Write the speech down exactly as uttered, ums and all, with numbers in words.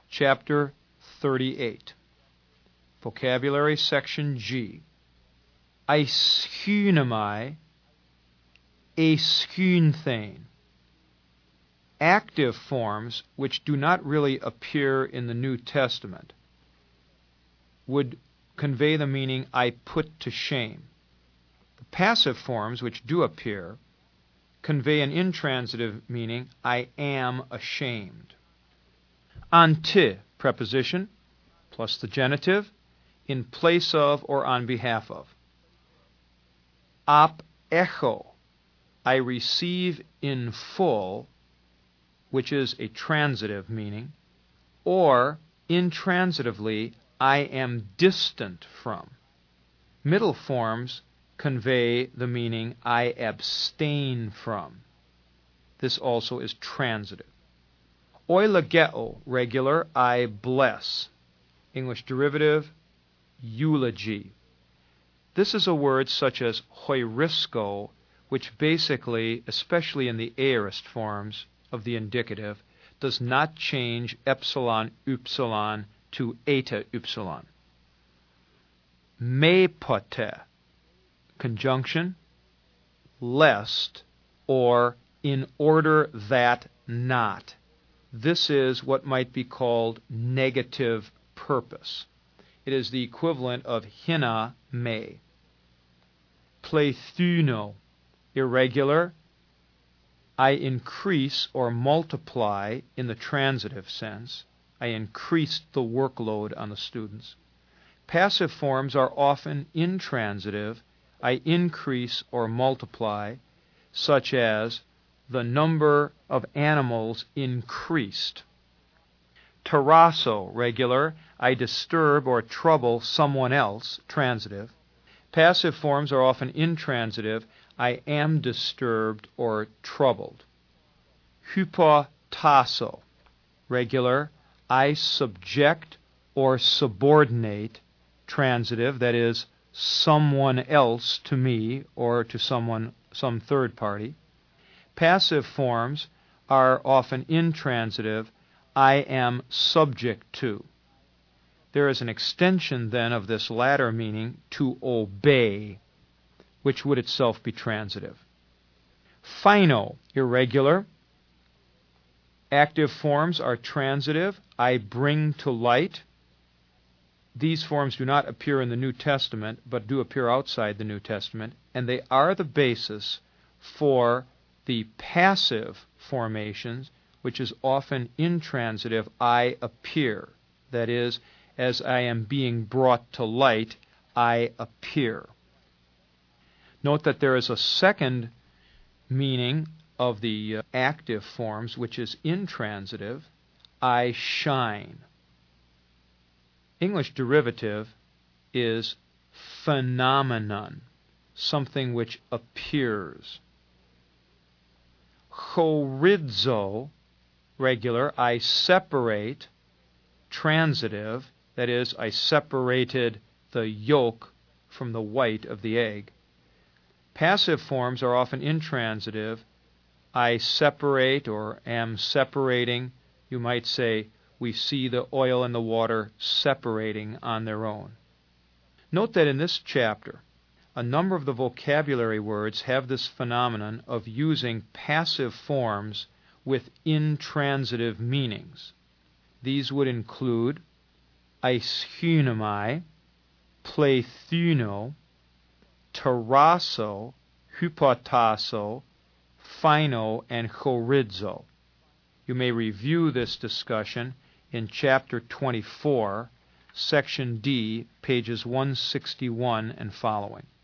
Chapter thirty-eight. Vocabulary Section G. Eischunemai, eschunthein. Active forms which do not really appear in the New Testament would convey the meaning I put to shame. The passive forms which do appear convey an intransitive meaning I am ashamed. Ante preposition plus the genitive in place of or on behalf of. Ap echo, I receive in full, which is a transitive meaning, or intransitively, I am distant from. Middle forms convey the meaning I abstain from. This also is transitive. Oilageo, regular, I bless. English derivative, eulogy. This is a word such as hoirisko, which basically, especially in the aorist forms of the indicative, does not change epsilon upsilon to eta upsilon. Mepote, conjunction, lest, or in order that not. This is what might be called negative purpose. It is the equivalent of hina me. Plethuno, irregular, I increase or multiply in the transitive sense. I increased the workload on the students. Passive forms are often intransitive. I increase or multiply, such as the number of animals increased. Tarasso, regular, I disturb or trouble someone else, transitive. Passive forms are often intransitive. I am disturbed or troubled. Hypotasso, regular, I subject or subordinate, transitive, that is, someone else to me or to someone, some third party. Passive forms are often intransitive. I am subject to. There is an extension then of this latter meaning to obey, which would itself be transitive. Phino, irregular. Active forms are transitive. I bring to light. These forms do not appear in the New Testament, but do appear outside the New Testament, and they are the basis for the passive formations, which is often intransitive, I appear. That is, as I am being brought to light, I appear. Note that there is a second meaning of the uh, active forms, which is intransitive, I shine. English derivative is phenomenon, something which appears. Chorizo, regular, I separate, transitive, that is, I separated the yolk from the white of the egg. Passive forms are often intransitive. I separate or am separating. You might say, we see the oil and the water separating on their own. Note that in this chapter, a number of the vocabulary words have this phenomenon of using passive forms with intransitive meanings. These would include eischunemai, plethuno, tarasso, hypotasso, phino, and chorizo. You may review this discussion in Chapter twenty-four, Section D, pages one sixty-one and following.